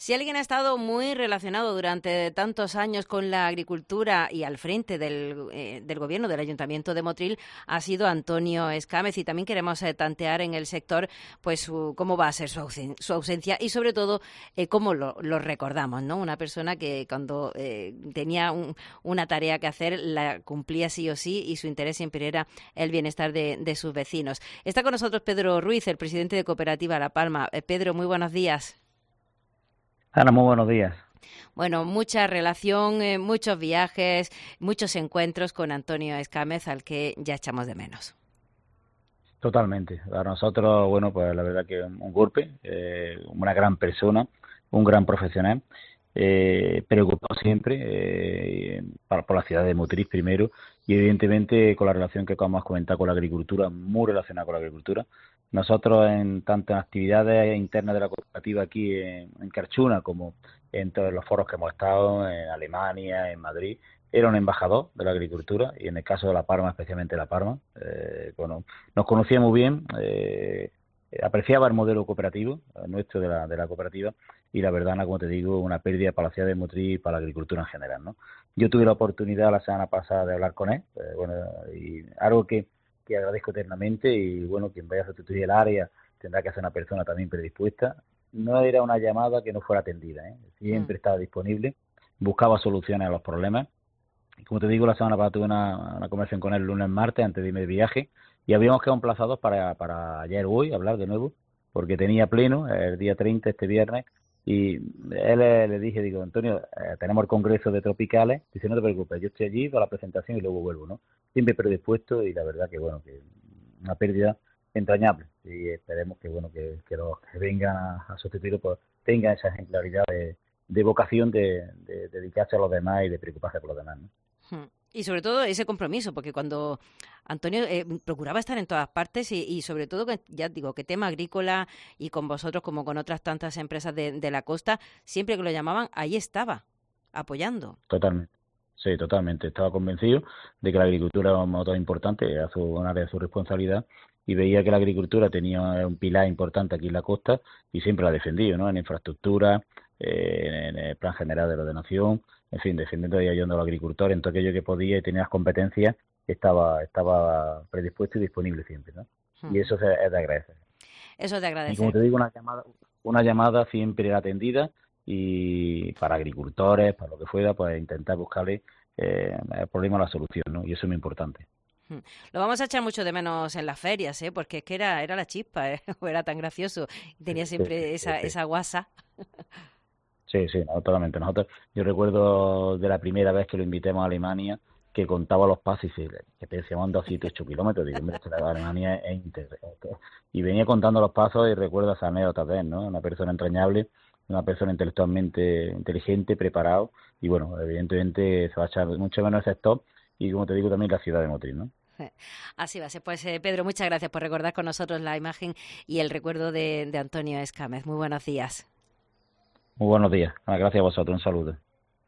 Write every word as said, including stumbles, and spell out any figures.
Si alguien ha estado muy relacionado durante tantos años con la agricultura y al frente del, eh, del gobierno del Ayuntamiento de Motril, ha sido Antonio Escámez, y también queremos eh, tantear en el sector pues su, cómo va a ser su, ausen- su ausencia y sobre todo eh, cómo lo, lo recordamos, ¿no? Una persona que cuando eh, tenía un, una tarea que hacer la cumplía sí o sí, y su interés siempre era el bienestar de, de sus vecinos. Está con nosotros Pedro Ruiz, el presidente de Cooperativa La Palma. Eh, Pedro, muy buenos días. Ana, muy buenos días. Bueno, mucha relación, eh, muchos viajes, muchos encuentros con Antonio Escámez, al que ya echamos de menos. Totalmente. Para nosotros, bueno, pues la verdad que un, un golpe, eh, una gran persona, un gran profesional, eh, preocupado siempre eh, para, por la ciudad de Motril primero y evidentemente con la relación que acabamos de comentar con la agricultura, muy relacionada con la agricultura. Nosotros en tantas actividades internas de la cooperativa aquí en, en Carchuna como en todos los foros que hemos estado, en Alemania, en Madrid, era un embajador de la agricultura y en el caso de La Palma, especialmente La Palma, eh, bueno, nos conocía muy bien, eh, apreciaba el modelo cooperativo eh, nuestro de la, de la cooperativa y la verdad, como te digo, una pérdida para la ciudad de Motril y para la agricultura en general, ¿no? Yo tuve la oportunidad la semana pasada de hablar con él, eh, bueno, y algo que, que agradezco eternamente y bueno, quien vaya a sustituir el área tendrá que ser una persona también predispuesta. No era una llamada que no fuera atendida, ¿eh? Mm. Siempre estaba disponible, buscaba soluciones a los problemas. Como te digo, la semana pasada tuve una, una conversación con él el lunes, martes, antes de irme de viaje, y habíamos quedado emplazados para, para ayer hoy hablar de nuevo, porque tenía pleno el día treinta, este viernes, y él eh, le dije, digo, Antonio, eh, tenemos el congreso de tropicales, dice, no te preocupes, yo estoy allí para la presentación y luego vuelvo, ¿no? Siempre predispuesto y la verdad que, bueno, que una pérdida entrañable, y esperemos que, bueno, que, que los que vengan a, a sustituirlo, pues tengan esa ejemplaridad de, de vocación de, de, de dedicarse a los demás y de preocuparse por los demás, ¿no? Mm. Y sobre todo ese compromiso, porque cuando Antonio eh, procuraba estar en todas partes y, y sobre todo, que, ya digo, que tema agrícola y con vosotros como con otras tantas empresas de, de la costa, siempre que lo llamaban, ahí estaba, apoyando. Totalmente. Sí, totalmente. Estaba convencido de que la agricultura era un motor importante, era su, un área de su responsabilidad, y veía que la agricultura tenía un pilar importante aquí en la costa y siempre la ha defendido, ¿no? En infraestructura, eh, en el plan general de la ordenación, en fin, defendiendo y ayudando a los agricultores en todo aquello que podía y tenía las competencias, estaba, estaba predispuesto y disponible siempre, ¿no? Y Mm. eso es es de agradecer. Eso es de Y como agradecer. te digo, una llamada, una llamada siempre era atendida y para agricultores, para lo que fuera, pues intentar buscarle eh, el problema a la solución, ¿no? Y eso es muy importante. Mm. Lo vamos a echar mucho de menos en las ferias, ¿eh? Porque es que era, era la chispa, ¿eh? Era tan gracioso. Sí, Tenía sí, siempre sí, esa, sí. esa guasa. Sí, sí, no, totalmente. Nosotros, yo recuerdo de la primera vez que lo invitamos a Alemania, que contaba los pasos y se, que te decíamos anda siete, ocho kilómetros. Digo, hombre, la Alemania es inter... Y venía contando los pasos y recuerdo esa anécdota de él, ¿no? Una persona entrañable, una persona intelectualmente inteligente, preparado, y bueno, evidentemente se va a echar mucho menos el sector y como te digo también la ciudad de Motril, ¿no? Así va a ser. Pues eh, Pedro, muchas gracias por recordar con nosotros la imagen y el recuerdo de, de Antonio Escámez. Muy buenos días. Muy buenos días. Gracias a vosotros. Un saludo.